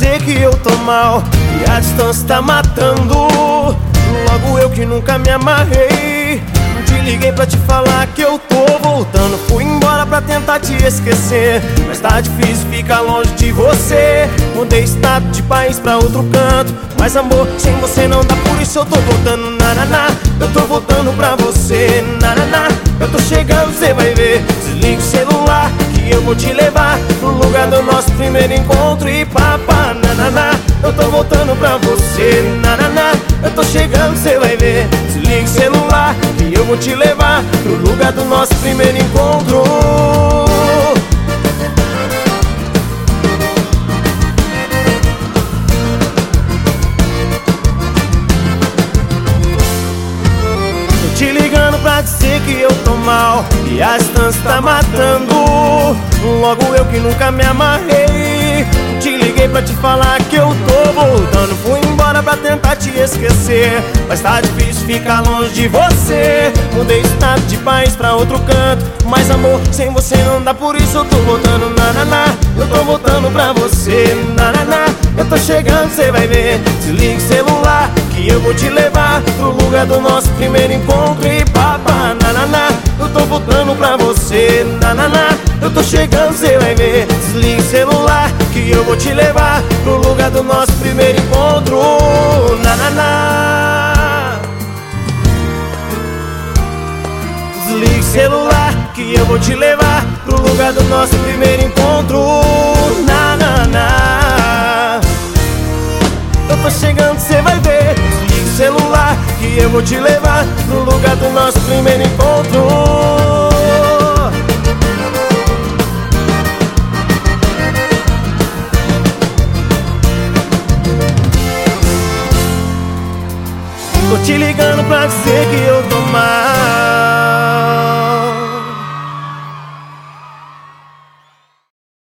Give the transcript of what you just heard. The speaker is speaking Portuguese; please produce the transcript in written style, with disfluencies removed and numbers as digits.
dizer que eu tô mal e a distância tá matando. Logo eu que nunca me amarrei, te liguei pra te falar que eu tô voltando. Fui embora pra tentar te esquecer, mas tá difícil ficar longe de você. Mudei estado de país pra outro canto, mas amor, sem você não dá, por isso eu tô voltando. Nananá, eu tô voltando pra você. Nananá, eu tô chegando, cê vai ver. Desliga o celular que eu vou te levar pro lugar do nosso primeiro encontro. E papá, nananá, eu tô voltando pra você. Nananá, eu tô chegando, cê vai ver. Desliga o celular que eu vou te levar pro lugar do nosso primeiro encontro. Tô te ligando pra dizer que eu tô mal e a distância tá matando. Logo eu que nunca me amarrei, te liguei pra te falar que eu tô voltando. Fui embora pra tentar te esquecer, mas tá difícil ficar longe de você. Mudei estado de país pra outro canto, mas amor, sem você não dá, por isso eu tô voltando. Nananá, eu tô voltando pra você. Nananá, eu tô chegando, cê vai ver. Desliga o celular que eu vou te levar pro lugar do nosso primeiro encontro. E papá, nananá, eu tô voltando pra você. Nananá, eu tô chegando, cê vai ver. Desliga o celular que eu vou te levar pro lugar do nosso primeiro encontro. Nananá, desliga o celular que eu vou te levar pro lugar do nosso primeiro encontro. Nananá, eu tô chegando, cê vai ver. Desliga o celular que eu vou te levar pro lugar do nosso primeiro encontro. Tô te ligando pra dizer que eu